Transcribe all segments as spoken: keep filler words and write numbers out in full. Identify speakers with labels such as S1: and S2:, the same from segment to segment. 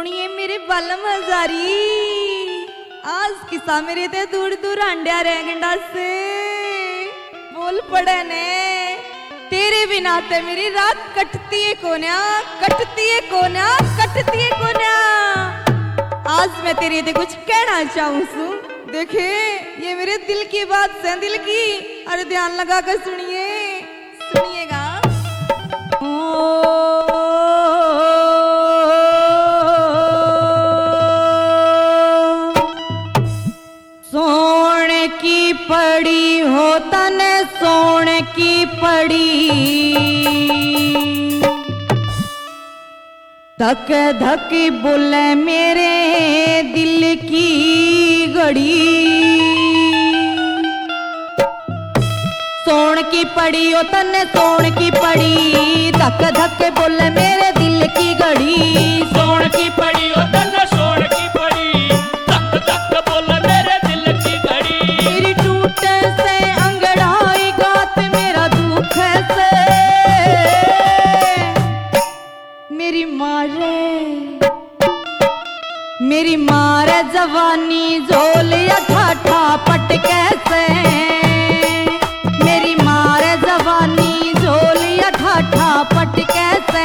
S1: सुनिए मेरे बालम हजारी, आज किसा मेरे ते दूर दूर हांडिया रह गंडा से बोल पड़े ने। तेरे बिना ते मेरी रात कटती है कोन्या, कटती है कोन्या, कटती है कोन्या। आज मैं तेरे ते कुछ कहना चाहूँ सू, देखे ये मेरे दिल की बात है, दिल की। अरे ध्यान लगा कर सुनिए, सुनिएगा। सोने की पड़ी हो तने सोने की पड़ी, धक धक बोले मेरे दिल की घड़ी। सोन की पड़ी हो तने सोन की पड़ी, धक धक बोले मेरे दिल की घड़ी।
S2: सोन की पड़ी हो तने सोन की पड़ी, धक धक बोले मेरे दिल की घड़ी।
S1: मेरी टूटे से अंगड़ाई गात मेरा दुख से, मेरी मारे मेरी मारे जवानी झोलिया ठाठा पटके से। मेरी मारे जवानी झोलिया ठाठा पटके से।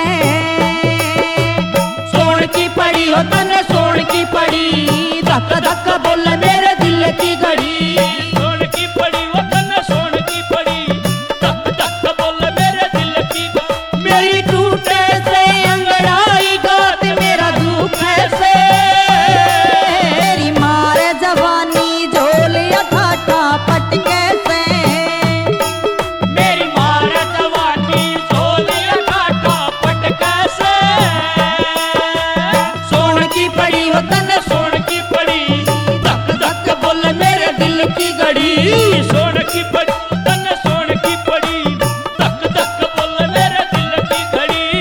S2: सोन की पड़ी हो तने सोन की पड़ी, धक धक बोले मेरे दिल की घड़ी। सोन की पड़ी हो तने सोन की पड़ी, धक धक बोले मेरे दिल की घड़ी।
S1: मेरी टूटे से अंगड़ाई गात मेरा दुख से, मेरी मारे जवानी झोलिया ठाठा पटके से।
S2: मेरी मारे जवानी झोलिया ठाठा पटके से। सोन की पड़ी हो तने सोन की पड़ी, धक धक बोले मेरे दिल की घड़ी। सोन की पड़ी हो तने सोन की पड़ी, धक धक बोले मेरे दिल की घड़ी।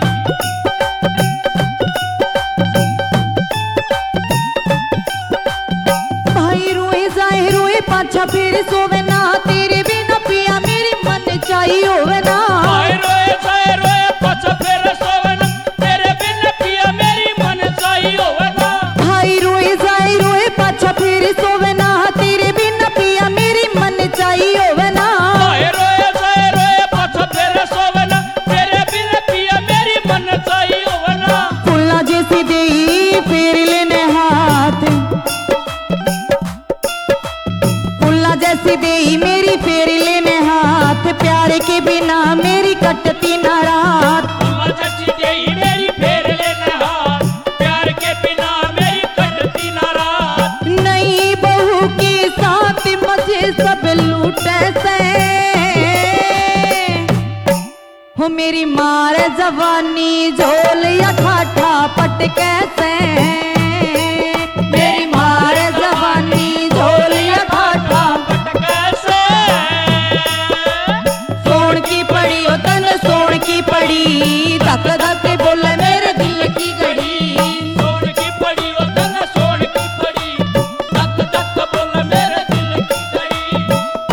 S1: भाई रोए जाए रोए पाछा फिर सोवे ना, तेरे बिना पिया मेरी मन चाहिए होवे ना।
S2: आए रोए जाए रोए पाछा फिर सोवे ना, तेरे बिन पिया मेरी मन चाहिए होवे ना।
S1: भाई रोए जाए रोए पाछा फिर सोवे ना, तेरे बिना पिया मेरी मन चाहिए होवे ना।
S2: आए रोए जाए रोए पाछा फिर सोवे ना, तेरे बिन पिया मेरी मन चाहिए होवे ना।
S1: फुल्ला जैसी देई फेर लेने हाथ, फुल्ला जैसी देई मेरी फेर लेने हाथ। प्यार के बिना मेरी कटती ना रात।
S2: फुल्ला जैसी देई मेरी फेर लेने हाथ, प्यार के बिना मेरी कटती ना रात।
S1: नई बहू के साथ मुझे सब लूटे से, हो मेरी मारे जवानी झोलिया ठाठा पटके से। मेरी मारे जवानी झोलिया ठाठा
S2: पटके से।
S1: सोन की पड़ी हो तन सोन की पड़ी, धक धक बोले मेरे दिल की घड़ी।
S2: सोन की पड़ी हो तने सोन की पड़ी, धक धक बोले मेरे दिल की घड़ी।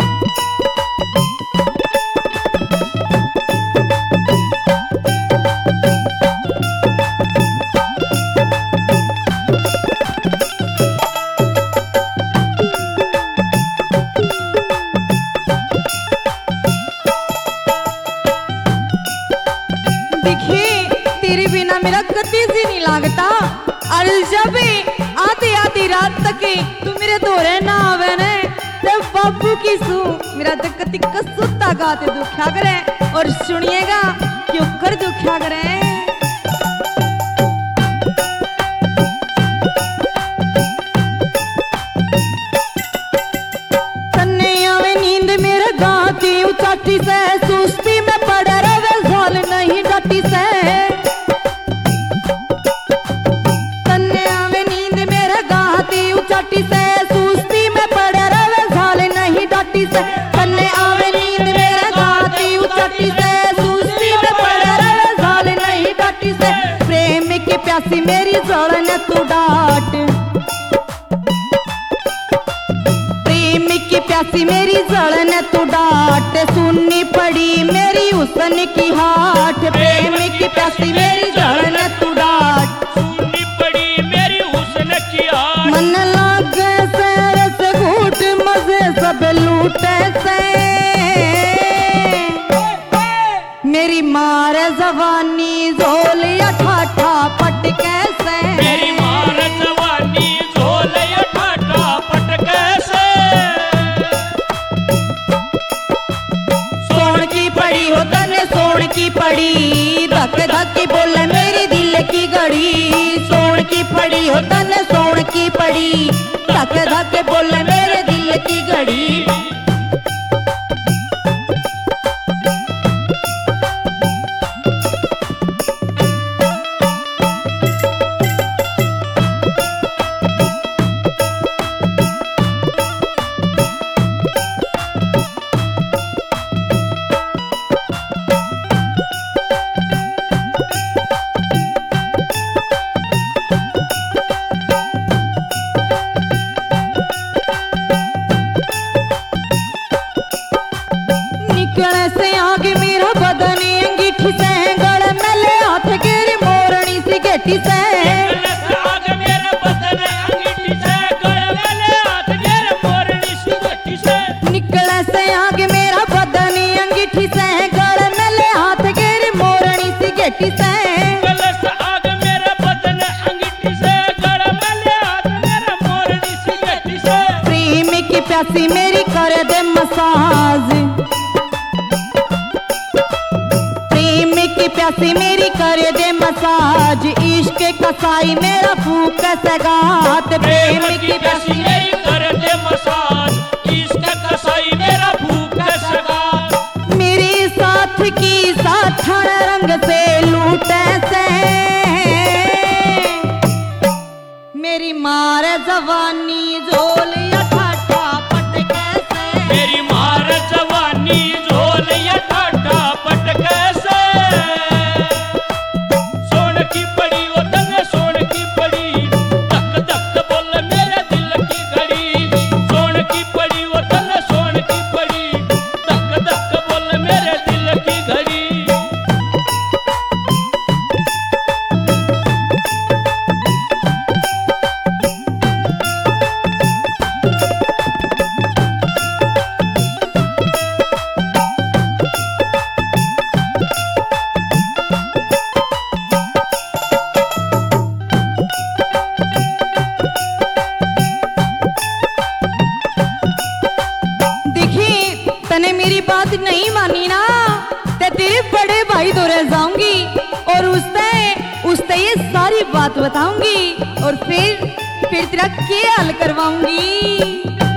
S1: देखिए तेरे बिना मेरा गति जी नहीं लागता। और जब आधी आधी रात तक तू मेरे दोरे ना आवे ने, तब बाबू की सू मेरा तो कति कसुता गाते दुख्या करे। और सुनिएगा क्यों कर दुख्या करे। तन्ने आवे नींद मेरे गाती उचाटी से, सुस्ती में पड़े रवे झाल नहीं डाटी से। तन्ने आवे नींद मेरे गाती उचाटी से, सुस्ती में पड़े रवे झाल नहीं डाटी से। तन्ने आवे नींद मेरे गाती उचाटी से, सुस्ती में पड़े रवे झाल नहीं डाटी से। प्रेम की प्यासी मेरी जलन तू डाट, प्रेम की प्यासी मेरी जलन तू डाट। सुननी पड़ी मेरी हुस्न की हाट, प्रेम की प्यासी मेरी जलन तू डाट।
S2: सुननी पड़ी
S1: झोल या ठाठा पटके से
S2: मेरी मार जवानी झोल या ठाठा पटके से
S1: सोन की पड़ी हो तन सोन की पड़ी धक धक बोले मेरे दिल की घड़ी सोन की पड़ी हो तन सोन की पड़ी धक धक बोले मेरे दिल की घड़ी निकले से आगे मेरा बदन अंगीठी से गड़ मेले हाथ गिर मोरनी सी गेटी से
S2: आग मेरा बदन अंगीठी से गड़ मेले हाथ गिर मोरनी सी गेटी से
S1: निकले से आगे मेरा बदन अंगीठी से गड़ मेले हाथ गिर मोरनी सी गेटी से
S2: कलश आग मेरा बदन अंगीठी से गड़ मेले हाथ मेरा मोरनी सी गेटी से
S1: प्रेम की प्यासी मेरी कर दे मसाज प्रेम की प्यासी मेरी कर दे मसाज इश्क कसाई मेरा फूक सगात
S2: प्रेम की प्यासी मेरी कर दे मसाज इसका कसाई मेरा भूख सगा
S1: मेरे साथ की साथण रंग से लूटे से मेरी मार जवानी झोल या ठाठा पटके से
S2: मेरी मार जवानी झोल या ठाठा पटके से सोन की पड़ी वो तंग सोन की पड़ी धक धक बोल मेरे दिल की घड़ी सोन की पड़ी वो तंग सोन की पड़ी धक धक बोल मेरे दिल की घड़ी
S1: देखी तने मेरी बात नहीं मानी ना ते तेरे बड़े भाई दौरे जाऊंगी और उससे उससे ये सारी बात बताऊंगी और फिर फिर तेरा क्या हल करवाऊंगी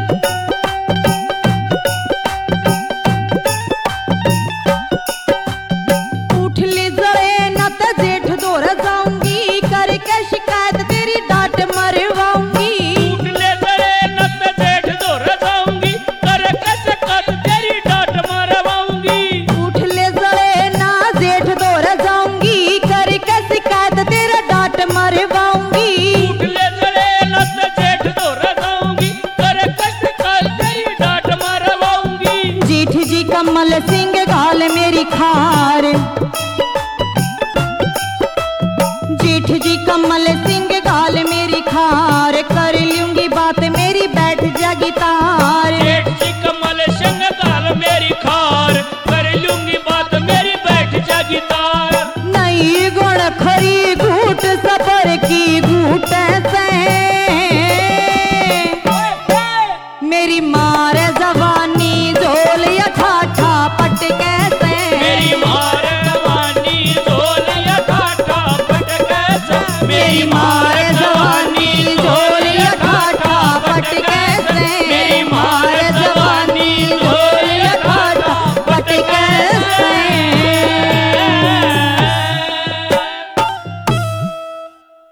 S1: उठ ले जड़े न त जेठ दौर जाऊंगी करके शिकायत तेरी डांट मरवाऊंगी
S2: उठ ले जरे नत जेठ दौर जाऊंगी कर कैसे कद तेरी डांट मरवाऊंगी
S1: उठ ले जड़े ना जेठ दौर जाऊंगी करके शिकायत तेरा डांट मरवाऊंगी
S2: उठ ले जरे नत जेठ दौर जाऊंगी कर कैसे कद तेरी डांट मरवाऊंगी
S1: जेठ जी कमल सिंह घाल मेरी खार जेठ जी कमल सिंह घाल मेरी खार कर लूंगी बात मेरी बैठ जागी तार
S2: जेठ जी कमल संग गाल मेरी खार कर लूंगी बात मेरी बैठ जागी तार
S1: नई गुण खरी घूट सबर की घूट से मेरी मार जवानी झोल या ठाठा